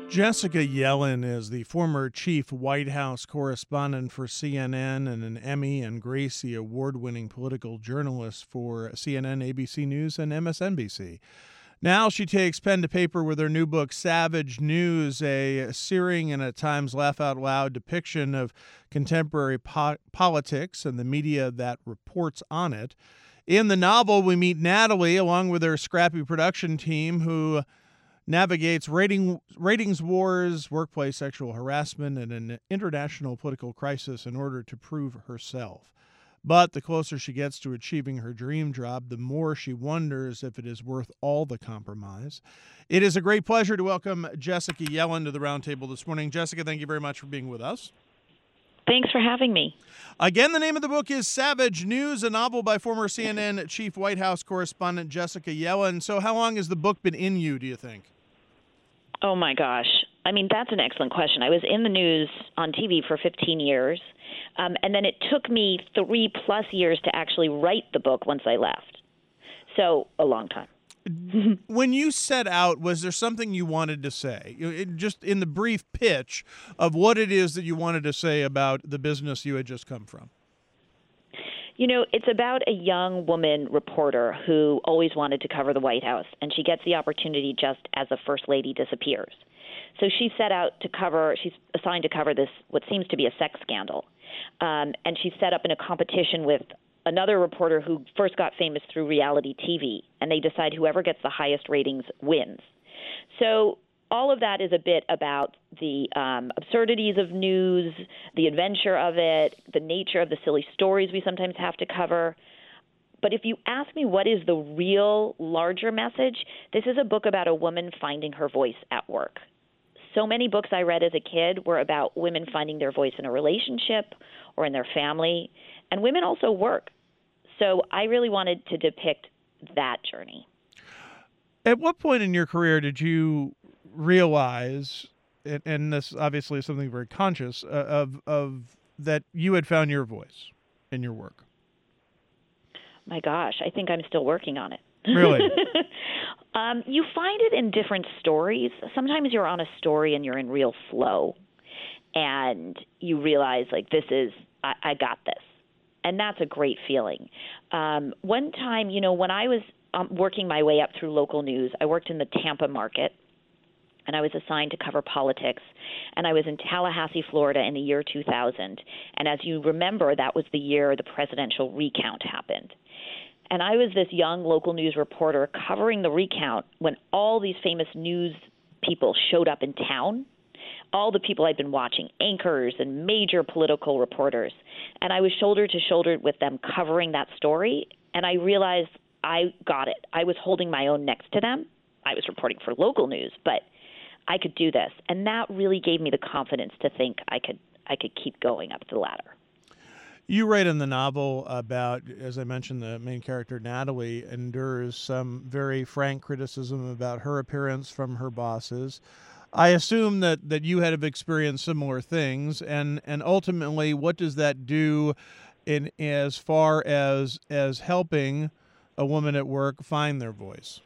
Jessica Yellen is the former chief White House correspondent for CNN and an Emmy and Gracie award-winning political journalist for CNN, ABC News, and MSNBC. Now she takes pen to paper with her new book, Savage News, a searing and at times laugh-out-loud depiction of contemporary politics and the media that reports on it. In the novel, we meet Natalie, along with her scrappy production team, who navigates ratings wars, workplace sexual harassment, and an international political crisis in order to prove herself. But the closer she gets to achieving her dream job, the more she wonders if it is worth all the compromise. It is a great pleasure to welcome Jessica Yellen to the roundtable this morning. Jessica, thank you very much for being with us. Thanks for having me. Again, the name of the book is Savage News, a novel by former CNN chief White House correspondent Jessica Yellen. So how long has the book been in you, do you think? Oh, my gosh. I mean, that's an excellent question. I was in the news on TV for 15 years, and then it took me 3+ years to actually write the book once I left. So a long time. When you set out, was there something you wanted to say? Just in the brief pitch of what it is that you wanted to say about the business you had just come from. You know, it's about a young woman reporter who always wanted to cover the White House, and she gets the opportunity just as the First Lady disappears. So she's assigned to cover this, what seems to be a sex scandal. And she's set up in a competition with another reporter who first got famous through reality TV, and they decide whoever gets the highest ratings wins. So all of that is a bit about the absurdities of news, the adventure of it, the nature of the silly stories we sometimes have to cover. But if you ask me what is the real larger message, this is a book about a woman finding her voice at work. So many books I read as a kid were about women finding their voice in a relationship or in their family, and women also work. So I really wanted to depict that journey. At what point in your career did you realize, and this obviously is something very conscious, of that you had found your voice in your work? My gosh, I think I'm still working on it. Really? You find it in different stories. Sometimes you're on a story and you're in real flow, and you realize, like, I got this. And that's a great feeling. One time, when I was working my way up through local news, I worked in the Tampa market, and I was assigned to cover politics. And I was in Tallahassee, Florida in the year 2000. And as you remember, that was the year the presidential recount happened. And I was this young local news reporter covering the recount when all these famous news people showed up in town. All the people I'd been watching, anchors and major political reporters. And I was shoulder to shoulder with them covering that story. And I realized I got it. I was holding my own next to them. I was reporting for local news, but I could do this. And that really gave me the confidence to think I could keep going up the ladder. You write in the novel about, as I mentioned, the main character, Natalie, endures some very frank criticism about her appearance from her bosses. I assume that you had experienced similar things, and ultimately, what does that do in as far as helping a woman at work find their voice?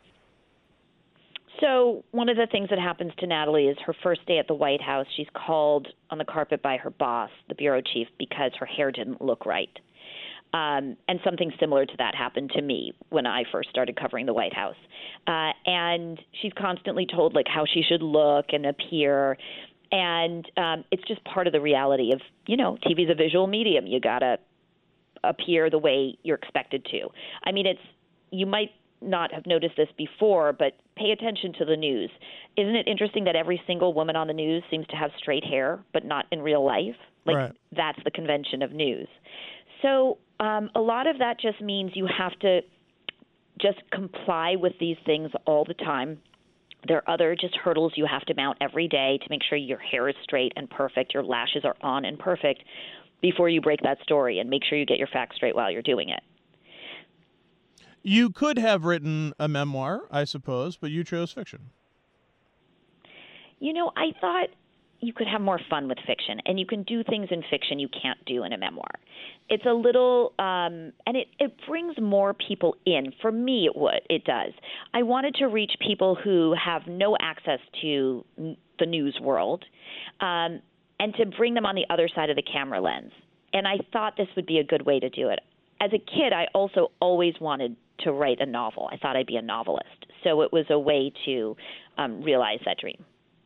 So one of the things that happens to Natalie is her first day at the White House, she's called on the carpet by her boss, the bureau chief, because her hair didn't look right. And something similar to that happened to me when I first started covering the White House. And she's constantly told, like, how she should look and appear. And it's just part of the reality of, TV's a visual medium. You got to appear the way you're expected to. I mean, you might not have noticed this before, but pay attention to the news. Isn't it interesting that every single woman on the news seems to have straight hair, but not in real life? Like, right. That's the convention of news. So a lot of that just means you have to just comply with these things all the time. There are other just hurdles you have to mount every day to make sure your hair is straight and perfect, your lashes are on and perfect before you break that story, and make sure you get your facts straight while you're doing it. You could have written a memoir, I suppose, but you chose fiction. I thought you could have more fun with fiction, and you can do things in fiction you can't do in a memoir. It's a little, and it brings more people in. For me, it does. I wanted to reach people who have no access to the news world, and to bring them on the other side of the camera lens. And I thought this would be a good way to do it. As a kid, I also always wanted to write a novel. I thought I'd be a novelist. So it was a way to realize that dream.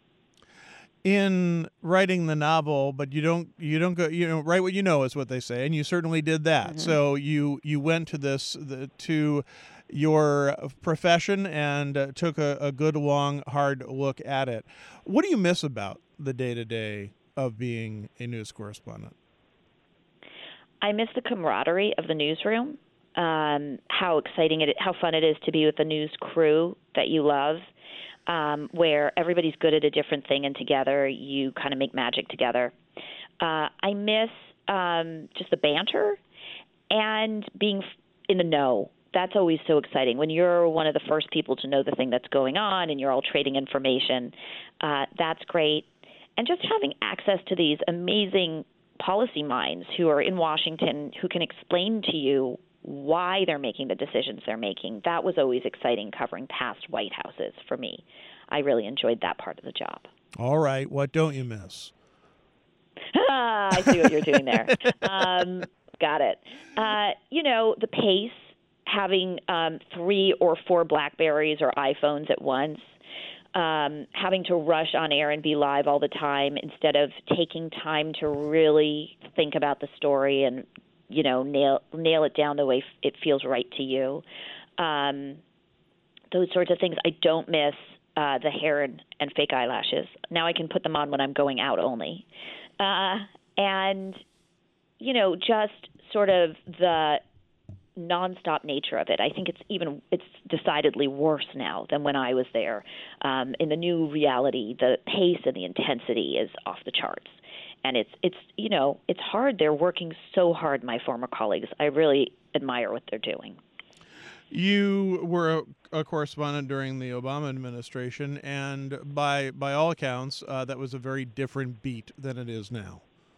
In writing the novel, but you don't go, write what you know is what they say, and you certainly did that. Mm-hmm. So you went to to your profession and took a good, long, hard look at it. What do you miss about the day-to-day of being a news correspondent? I miss the camaraderie of the newsroom, how exciting how fun it is to be with the news crew that you love. Where everybody's good at a different thing, and together you kind of make magic together. I miss just the banter and being in the know. That's always so exciting. When you're one of the first people to know the thing that's going on and you're all trading information, that's great. And just having access to these amazing policy minds who are in Washington who can explain to you why they're making the decisions they're making. That was always exciting, covering past White Houses for me. I really enjoyed that part of the job. All right. What don't you miss? I see what you're doing there. Got it. The pace, having 3 or 4 BlackBerries or iPhones at once, having to rush on air and be live all the time instead of taking time to really think about the story and nail it down the way it feels right to you. Those sorts of things. I don't miss the hair and fake eyelashes. Now I can put them on when I'm going out only. And just sort of the nonstop nature of it. I think it's decidedly worse now than when I was there. In the new reality, the pace and the intensity is off the charts. And it's hard. They're working so hard, my former colleagues. I really admire what they're doing. You were a correspondent during the Obama administration, and by all accounts, that was a very different beat than it is now.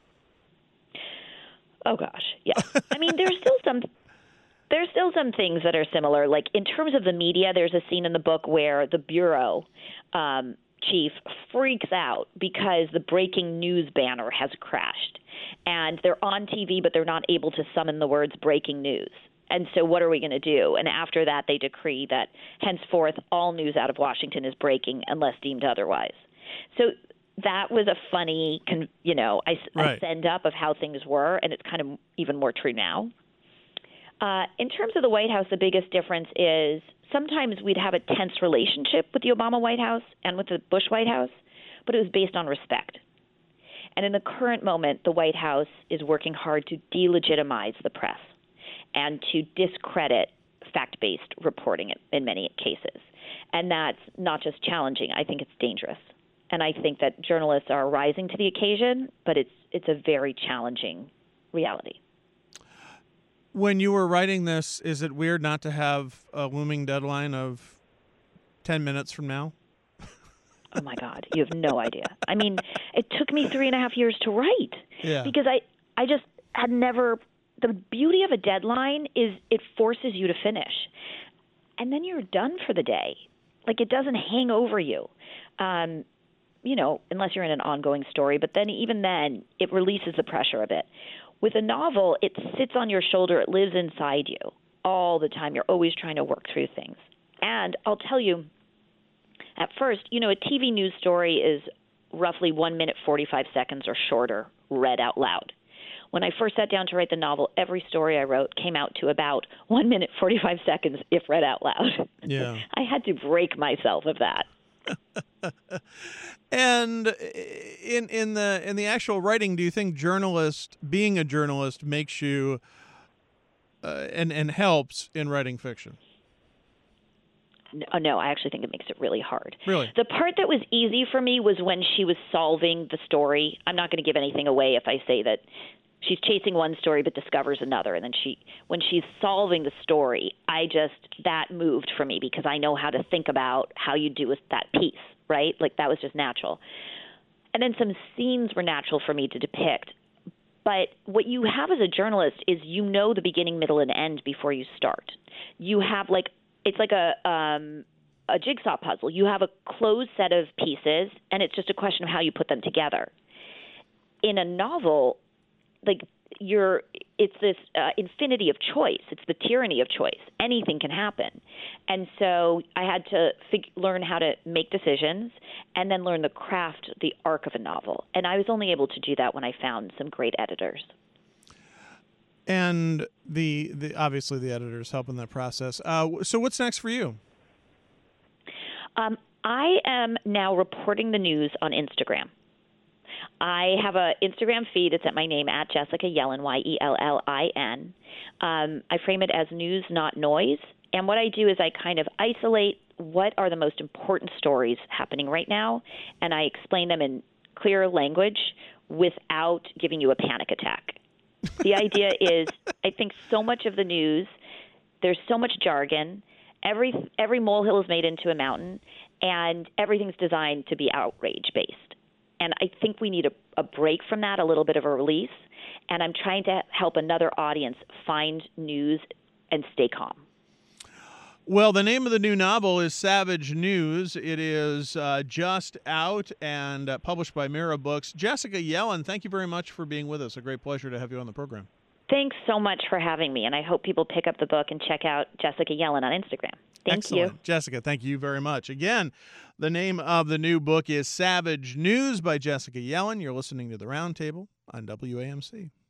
Oh gosh, yeah. I mean, there's still some things that are similar. Like in terms of the media, there's a scene in the book where the bureau chief freaks out because the breaking news banner has crashed, and they're on TV, but they're not able to summon the words breaking news. And so what are we going to do? And after that, they decree that henceforth all news out of Washington is breaking unless deemed otherwise. So that was a funny, a send up of how things were, and it's kind of even more true now. In terms of the White House, the biggest difference is sometimes we'd have a tense relationship with the Obama White House and with the Bush White House, but it was based on respect. And in the current moment, the White House is working hard to delegitimize the press and to discredit fact-based reporting in many cases. And that's not just challenging. I think it's dangerous. And I think that journalists are rising to the occasion, but it's a very challenging reality. When you were writing this, is it weird not to have a looming deadline of 10 minutes from now? Oh, my God. You have no idea. I mean, it took me 3.5 years to write because I just had never – the beauty of a deadline is it forces you to finish. And then you're done for the day. Like, it doesn't hang over you, unless you're in an ongoing story. But then even then, it releases the pressure a bit. With a novel, it sits on your shoulder. It lives inside you all the time. You're always trying to work through things. And I'll tell you, at first, a TV news story is roughly 1 minute, 45 seconds or shorter, read out loud. When I first sat down to write the novel, every story I wrote came out to about 1 minute, 45 seconds if read out loud. Yeah. I had to break myself of that. And in the actual writing, do you think being a journalist makes you and helps in writing fiction? No, I actually think it makes it really hard. Really? The part that was easy for me was when she was solving the story. I'm not going to give anything away if I say that she's chasing one story but discovers another. And then when she's solving the story, that moved for me because I know how to think about how you do with that piece, right? Like that was just natural. And then some scenes were natural for me to depict. But what you have as a journalist is you know the beginning, middle, and end before you start. You have it's like a jigsaw puzzle. You have a closed set of pieces, and it's just a question of how you put them together. In a novel, it's this infinity of choice. It's the tyranny of choice. Anything can happen. And so I had to learn how to make decisions and then learn the craft, the arc of a novel. And I was only able to do that when I found some great editors. And the obviously the editors help in that process. So what's next for you? I am now reporting the news on Instagram. I have an Instagram feed. It's at my name, at Jessica Yellin, Yellin. I frame it as news, not noise. And what I do is I kind of isolate what are the most important stories happening right now, and I explain them in clear language without giving you a panic attack. The idea is I think so much of the news, there's so much jargon. Every molehill is made into a mountain, and everything's designed to be outrage-based. And I think we need a break from that, a little bit of a release. And I'm trying to help another audience find news and stay calm. Well, the name of the new novel is Savage News. It is just out and published by Mira Books. Jessica Yellin, thank you very much for being with us. A great pleasure to have you on the program. Thanks so much for having me, and I hope people pick up the book and check out Jessica Yellin on Instagram. Thank you. Jessica, thank you very much. Again, the name of the new book is Savage News by Jessica Yellin. You're listening to The Roundtable on WAMC.